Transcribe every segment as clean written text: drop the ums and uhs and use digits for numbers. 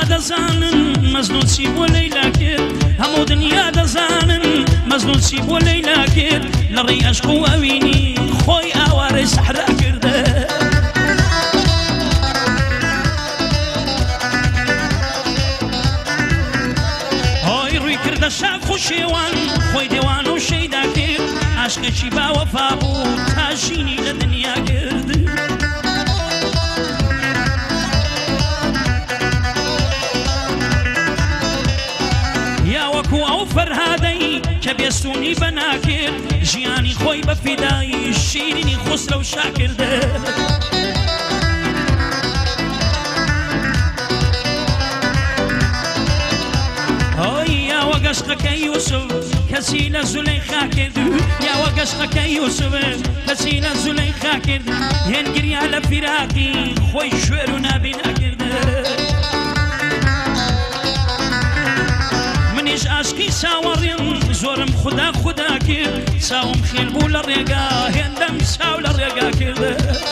دەزانن مەزنوو چی بۆ لەیلا کرد هەموو دنیا دەزانن مەزنوو چی بۆ لەیلا کرد لە ڕێی عەشق و ئەوینی خۆی ئاوارەی سەحرا کردە هۆی ڕووی کردە شاخ و شێوان خۆی دێوان و شەیدا کرد عاشقێکی باوەفا بوو تا ژینی لە دنیا کرد یاوەکو ئەو فەرهادەی کە بێستونی بەناکرد ژیانی خۆی بە فیدایی شیرینی خوسرە و شاکردە یاوە گەشقەکەی یوسف کەسی لە زولەیخا کرد یاوە گەشقەکەی یوسف کەسی لە زولەیخا کرد هێنگریا لە فیراقی خۆی شوێر و نابینا کردە منیش عاشقی ساوەڕیم زۆرم خوددا خوددا کرد چاوم خێل بوو لە ڕێگا هێندەم چاو لە ڕێگا کردە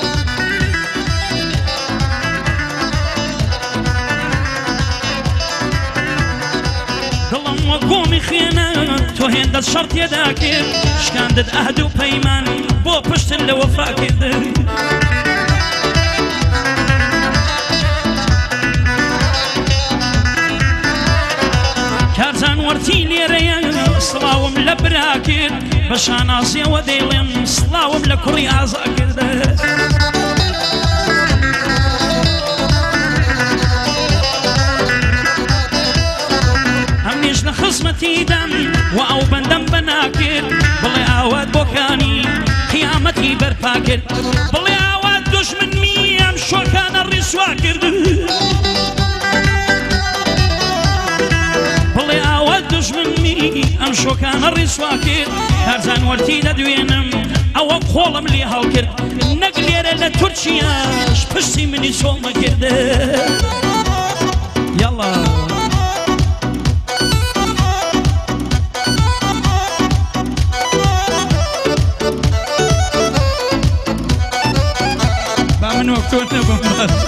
دڵم وە گۆمی خێنە تۆ هێندە شەڕ تێدا کرد شکاندت ئەهد و پەیمان بۆ پشتن لە وەفا کردە کارزان وەرتی لێرەیە سڵاوم لە برا کرد بە شانازیەوە دەیڵێم سڵاوم لە کوڕی ئازا کردە ئەمنیش لە خزمەتیدەم و ئەو بەندەم بەناکرد بڵێ ئاوات بۆکانی قیامەتی بەرپا کرد بڵێ ئاوات دوژمنمی ئەم شۆکانە ڕیسوا کرد بڵێ ئاوات دوژمنمی ئەم شۆکانە ڕیسوا کرد کارزان وەرتی دەدوێنم ئەوە خۆڵم لێ هەڵکرد نەک لێرە لە تورکیاش پشتی منی سۆڵمە کردە یاڵا من وقتون نبم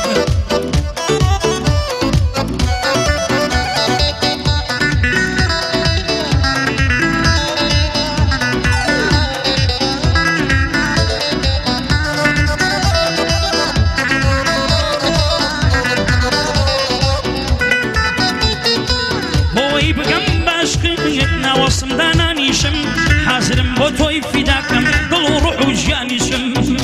بۆی بگەم باشقیت ناوەسم دانانیشم حازرم بۆ تۆی فیداکەم دڵ و ڕوح و ژیانیشم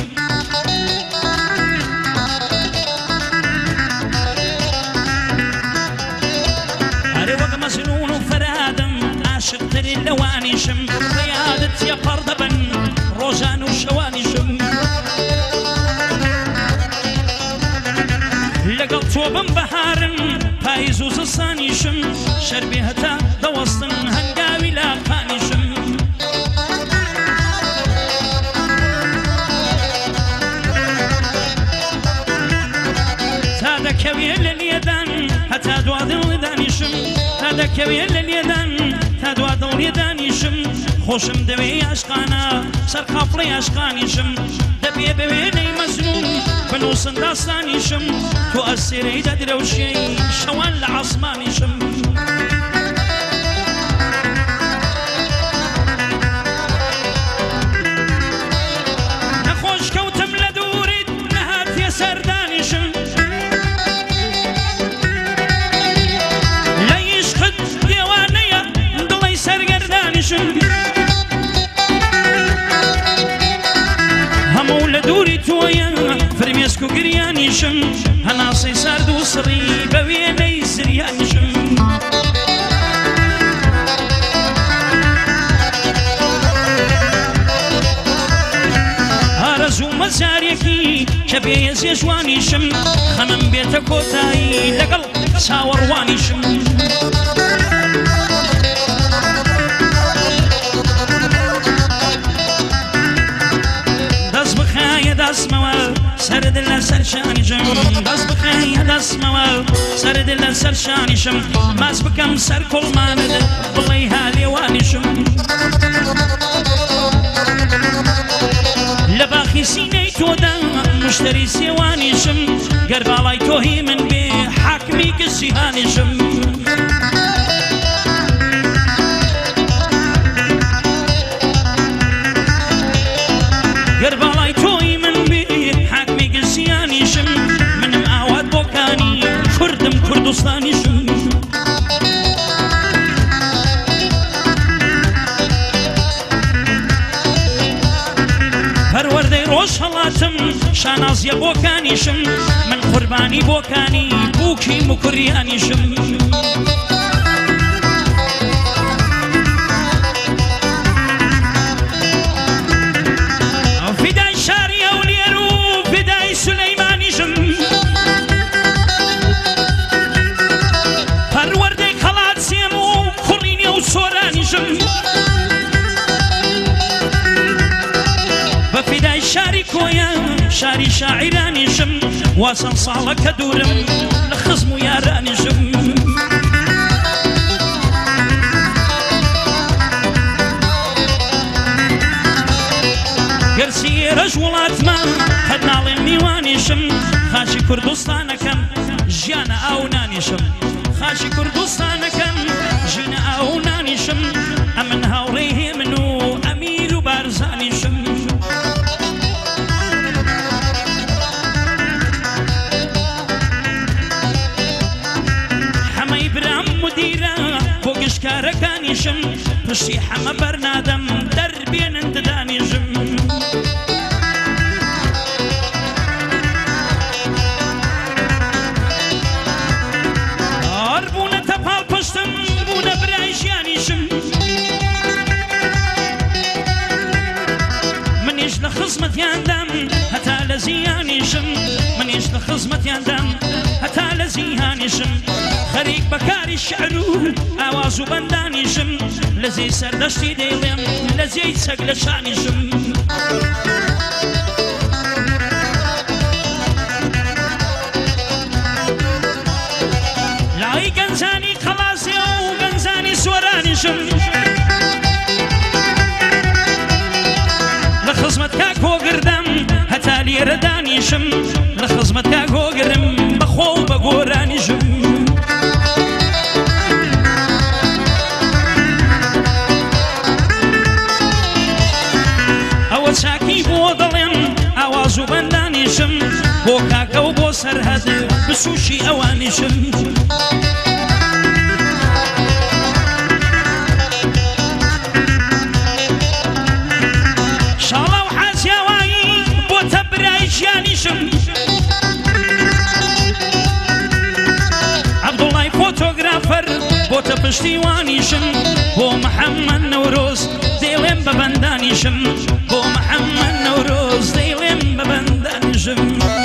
عاشقترین لەوانیشم ڕیادت یەپەڕ دەبن ڕۆژان و شەوانیشم لەگەڵ تۆ بم بەهارن پاییز و زستانیشم شەربێ هەتا دەوەستن هەنگاوی لاقانیشم تا دەکەوێ لە لێدان هەتا دوا دڵدانیشم تا دەکەوێ لە لێدان تا دوا دڵێدانیشم خۆشم دەوێ عاشقانە سەر قافڵەی عاشقانیشم دەبێ بە وێنەی مەزنون بنووسن داستانیشم تۆ ئەسێرەی دەدرەوشەی شەوان لە عاسمانیشم نەخۆش کەوتم لە دووریت نەهاتیە سەردانیشم لە عیشقت دێوانەیە دڵی سەرگەردانیشم هەموو لە دووری تۆیە فرمێسک و گریانیشم هەناسەی سارد و سڕی بە وێنەی زریانیشم ئارەزوومە جارێکی کە بێهێزیە جوانیشم خەمم بێتە کۆتایی لەگەڵ چاوەڕوانیشم دەست بخایە دەستمەوە سرد لەسەر شانیشم دەست بخایە دەستمەوە سرد لەسەر شانیشم ماس بکەم سەر کوڵمانت بڵێ هالێوانیشم لە باخی سینەی تۆدا مشتری سێوانیشم گەر باڵای تۆهی من بێ حاکم حاکمی کسی هانیشم گر بالای توی من بی حاکمی کسی هانیشم منم ئاوات بۆکانی کوردم کوردستانیشم پەروەردەی ڕۆژ هەڵاتم شانازیە بۆکانیشم من قوربانی بۆکانی بووکی مکوریانیشم فیدای شاری ئەولێر و فیدای سولەیمانیشم پەروەردەی خەڵات سێم و کوڕی نێو سۆرانیشم بەفیدای شاری کۆیان شاری شاعیرانیشم واسەم ساڵەکە دوورم لە خزم و یارانیشم گەرچی ئێرەش وڵاتمان قەت ناڵێن میوانیشم خاچی کوردستانەکەم ژیانە ئاو نانیشم خاچی کوردستانەکەم ژینە ئاو نانیشم ئەمن هاوڕێی هێمن و ئەمیر و بارزانیشم حەمەی برام مدیرە بۆ گشتکارەکانیشم پشتی حەمە بەرنادەم دەربێنن ددانیشم هەربوونەتە پاڵ پشتم بوونە برای ژیانیشم منیش لە خزمەتیاندام هەتا لە زیانیشم منیش لە خزمەتیاندام هەتا لە زیهانیشم خەریک بەکاری شعر و ئاواز و بەندانیشم لە زێی سەردەشتی دەیڵێم لە زێی چەک لە شانیشم لای گەنجانی خەڵاسێ و گەنجانی سۆرانیشم لە خزمەت کاک هۆگردەم هەتا لێرە دانیشم لە خزمەت کاک هۆگرم بەخۆ و بە گۆرانیشم ئەوە چاکی بۆ دەڵێم ئاواز و بەندانیشم بۆ کاکە و بۆ سەرهەد بسوشی ئەوانیشم شاڵە و حاجیاوایی بۆتە برای ژیانیشم عەبدوڵای فۆتۆگرافەر بۆتە پشتیوانیشم بۆ محەممەد نەورۆز دەیڵێم بە بەندانیشم بۆ محەممەد نەورۆز دەیڵێم بە بەندانیشم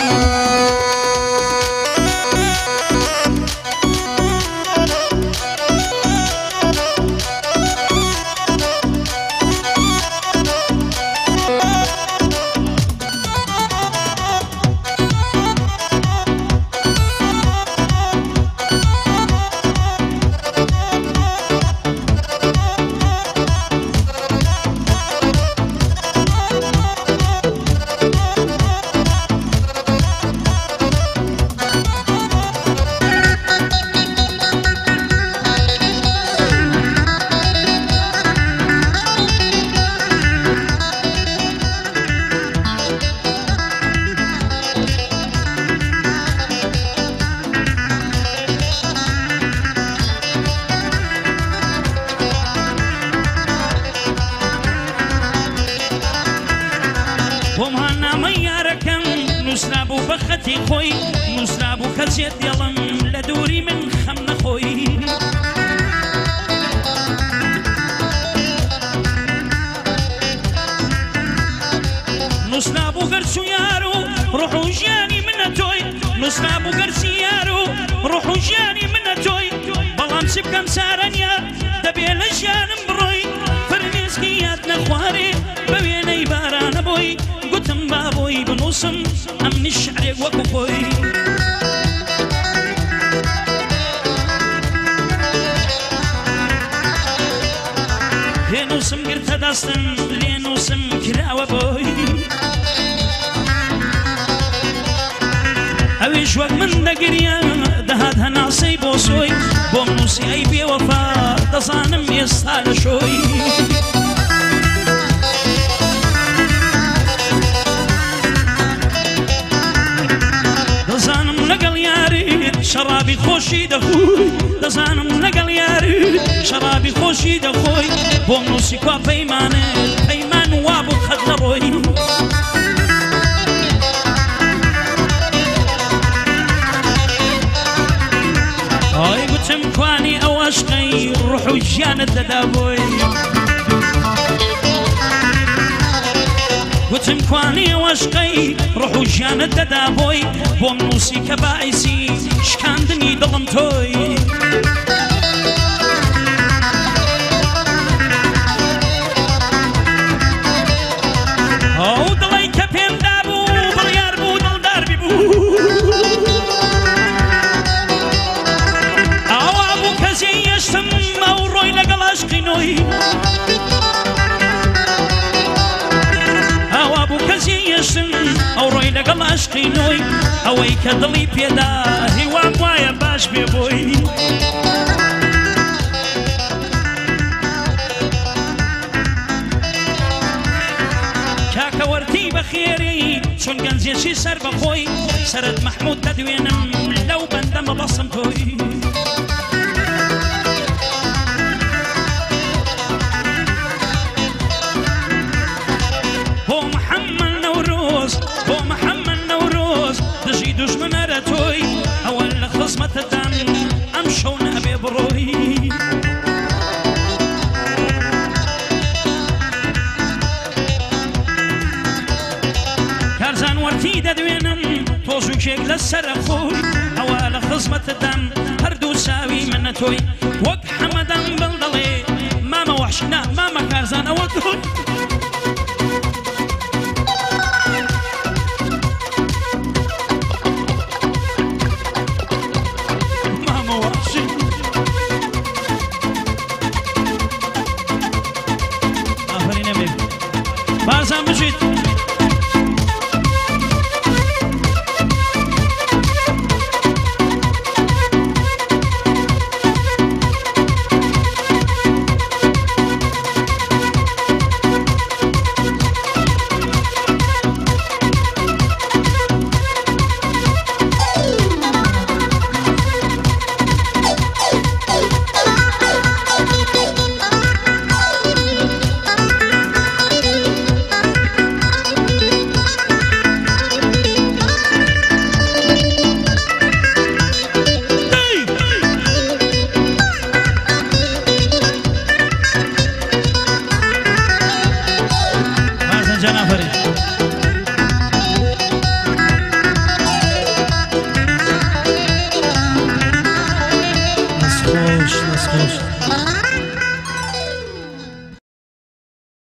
نووسرابوو بە خەتی خۆی نووسرابوو کەسێت دێڵم لە دووری من خەم نەخۆی نووسرابوو گەرچوو یار و ڕۆح و ژیانی منە تۆی نووسرابوو گەرچی یار و ڕۆح و ژیانی منە تۆی بەڵام چی بکەم چارەنیە دەبێ لە ژیانم بڕۆی فرمێسکی یاد نەخوارێ بە وێنەی بارانە بۆی گوتم با بۆی بنووسم ئەمنی شعرێک وەکو خۆی لێنووسم گرتە دەستم لێنووسم کراوە بۆی ئەوێش وەک من دەگریە دەهات هەناسەی بۆ سۆی بۆم نووسی ئەی بێوەفا دەزانم ئێستا لە شۆی دەزانم لەگەڵ یاریت شەرابی خۆشی دەخۆی دەزانم لەگەڵ یاریت شەرابی خۆشی دەخۆی بۆم نووسی کوا پەیمانت پەیمان وا بوو قەت نەڕۆی ئای گوتم کوانی ئەو عەشقەی ڕوح و ژیانت دەدا بۆی گوتم کوانی ئەو عەشقەی ڕوح و ژیانت دەدا بۆی بۆم نووسی کە باعیسی شکاندنی دڵم تۆی ئەو دڵی کە پێم دابوو بڕیار بوو دڵدار ببوو ئەوا بوو کەسی یەشتم ئەو ڕۆی لەگەڵ عەشقی نۆی ئەوا بوو کەسی یەشتم ئەو ڕۆی لەگەڵ عەشقی نۆی ئەوەی کە دڵی پێدا هیوام وایە باش بێ بۆی کاکە وەرتی بەخێری چون گەنجێکی سەر بەخۆی سەرت مەحموود دەدوێنم لەو بەندەمە بەسم تۆی بۆ محەممەد نەورۆز بۆ محەممەد نەورۆز دژی دوژمنەرە تۆی ئەوە لە خزمەتتدام ئەم شەو نەبێ بڕۆی کارزان وەرتی دەدوێنم تۆزوکێک لە سەرە خۆی ئەوە لە خزمەتتدام هەردوو چاوی منە تۆی وەک حەمەدەم بڵ دەڵێ مامە وەحش نا مامە کارزان ئەوە تۆی بازم بجید خوش